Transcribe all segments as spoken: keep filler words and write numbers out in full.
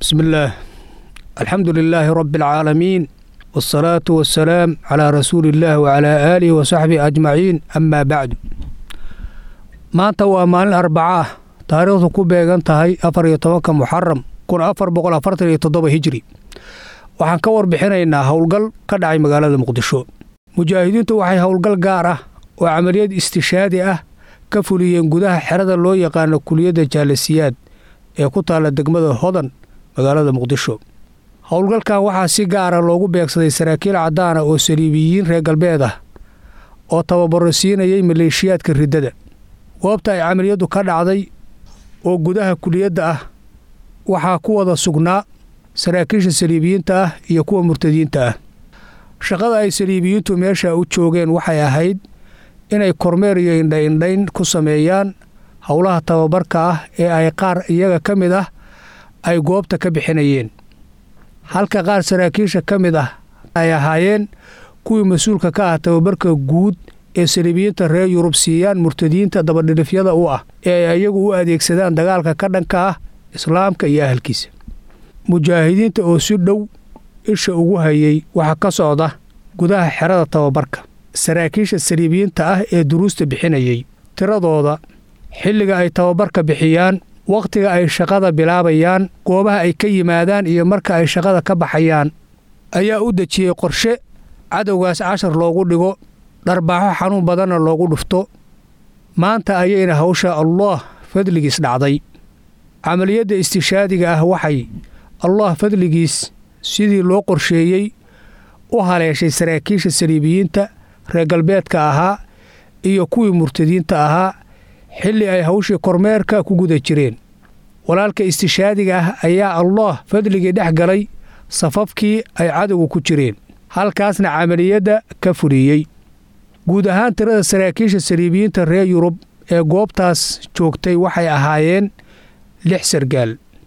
بسم الله الحمد لله رب العالمين والصلاة والسلام على رسول الله وعلى آله وصحبه أجمعين أما بعد ما توا مال الأربعة تاريخ كوبيغان تهي أفر يتوكا محرم كون أفر بقول أفرتر يتضب هجري waxaan ka warbixinaynaa howlgal ka dhacay magaalada Muqdisho mujaahidiintu waxay howlgal gaar ah oo amaliyad istishaadi ah ka fuliyeen gudaha xerada loo yaqaan kuliyada jaalisiyaad ee ku taala degmada Hodan magaalada Muqdisho howlgalkan waxaa si gaar ah loogu beegsaday saraakiil cadaan ah oo saliibiyiin reer galbeed ah oo tababaro siinayay maleeshiyaadka ridada goobta ay amaliyadu ka dhacday oo gudaha kuliyada ah waxaa ku wada sugnaa saraakiisha saliibiyiinta ah iyo kuwa murtadiinta ah shaqada ay saliibiyiintu meesha u joogeen waxay ahayd inay kormeer iyo indhayn ku sameeyaan howlaha tababarka ah ee ay qaar iyaga ka mid ah ay goobta ka bixinayeen halka qaar saraakiisha ka mid ah ay ahaayeen kuwii mas'uulka ka ah tababarka guud ee saliibiyiinta reer Yurub siiyaan murtadiinta dabadhilifyada u ah ee ay iyagu u adeegsadaan dagaalka ka dhanka ah islaamka iyo ahalkiisa mujaahidiinta oo si dhow isha ugu hayay waxa ka socda gudaha xerada tababarka saraakiisha saliibiyiinta ah ee duruusta bixinayay tiradooda xilliga ay tababarka bixiyaan waqtiga ay shaqada bilaabayaan goobaha ay ka yimaadaan iyo marka ay shaqada ka baxayaan ayaa u dajiyay qorshe cadawgaas cashar loogu dhigo dharbaaxo xanuun badanna loogu dhufto maanta ayayna hawsha Allah fadligiis dhacday amaliyada istishaadiga ah waxay Allah fadligiis sidii loo qorsheeyay u haleeshay saraakiisha saliibiyiinta reer galbeedka ahaa iyo kuwii murtadiinta ahaa xilli ay hawshii kormeerka ku guda jireen walaalka istishaadiga ah ayaa Allah fadligii dhex galay safafkii ay cadawgu ku jireen halkaasna amaliyada ka fuliyay guud ahaan tirada saraakiisha saliibiyiinta reer Yurub ee goobtaas joogtay waxay ahaayeen lix sargaal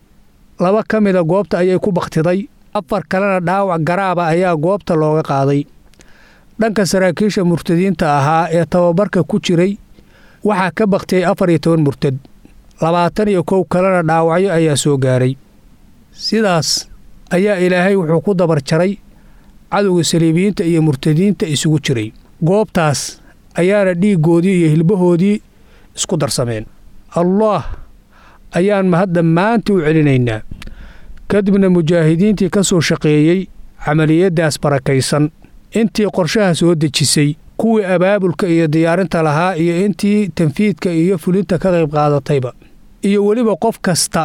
laba ka mid ah goobta ayay ku baqtiday afar kalena dhaawac garaaba ayaa goobta looga qaaday dhanka saraakiisha murtadiinta ahaa ee tababarka ku jiray waxaa ka baqtay afar iyo toban murtad labaatan iyo kow kalena dhaawacyo ayaa soo gaaray sidaas ayaa ilaahay wuxuu ku dabar jaray cadowga saliibiyiinta iyo murtadiinta isugu jiray goobtaas ayaana dhiigoodii iyo hilbahoodii isku darsameen Allah ayaan mahad dhammaantii u celinaynaa kadibna mujaahidiintii ka soo shaqeeyey amaliyadaas barakaysan intii qorshaha soo dejisay kuwii abaabulka iyo diyaarinta lahaa iyo intii tanfiidka iyo fulinta ka qayb qaadatayba iyo weliba qof kasta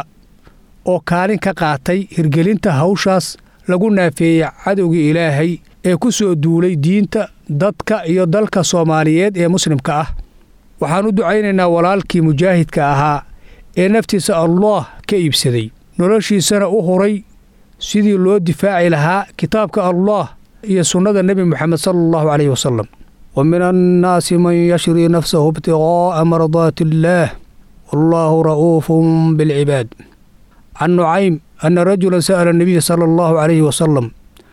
oo kaalin ka qaatay hirgelinta hawshaas lagu naafeeyay cadowgii Ilaahay ee ku soo duulay diinta dadka iyo dalka Soomaaliyeed ee muslimka ah waxaan u ducaynaynaa walaalkii mujaahidka ahaa ee naftiisa Allah ka iibsaday noloshiisana u horay sidii loo difaaci lahaa kitaabka Allah iyo sunnada Nabi Muhammad sallallahu alayhi wasallam wa min an-naasi man yashri nafsahu ibtigaa'a mardaati Allah wallahu ra'uufun bil 'ibaad an Nu'aym anna rajulan sa'ala an-nabiy sallallahu alayhi wasallam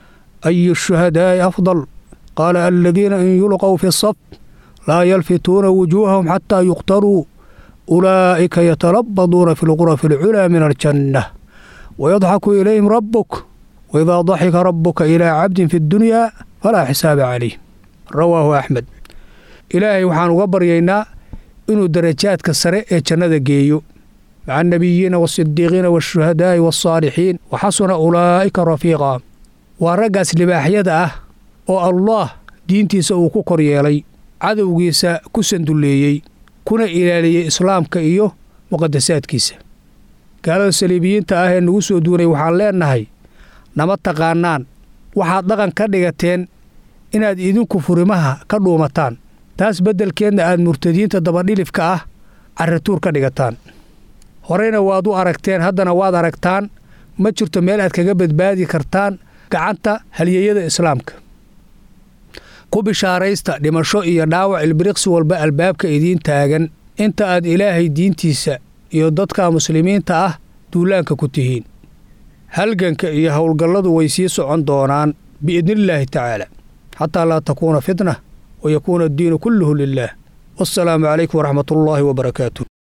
ayyu ash-shuhadaa'i afdal qala alladhina in yulqaw fi as-saff la yalfituuna wujuhahum hatta yuqtaruu أولئك يتربضون في الغرف العلى من الجنة ويضحك إليهم ربك وإذا ضحك ربك إلى عبد في الدنيا فلا حساب عليه رواه أحمد إلهي وحان وبرينا إنه درجات كسرة جنة جيو مع النبيين والصديقين والشهداء والصالحين وحسن أولئك رفيقا ورقص لباحيده والله دينتي سأوكو كريالي عدو جيسا كسندليي kuna ilaaliyay islaamka iyo muqaddasaadkiisa gaalada saliibiyiinta ah ee nagu soo duunay waxaan leenahay nama taqaanaan waxaad dhaqan ka dhigateen inaad idinku furimaha ka dhuumataan taas beddelkeedna aad murtadiinta dabadhilifka ah carratuur ka dhigataan horeyna waad u aragteen haddana waad aragtaan ma jirto meel aad kaga badbaadi kartaan gacanta halyeeyada islaamka ku bishaaraysta dhimasho iyo dhaawac ilbiriqsi walba albaabka idiin taagan inta aad ilaahay diintiisa iyo dadka muslimiinta ah duulaanka ku tihiin halganka iyo howlgalladu way sii socon doonaan biidnillaahi tacaala xataa laa takuuna fitna wa yakuuna addiinu kulluhu lilaah wassalaamu calaykum waraxmatullaahi wabarakaatuh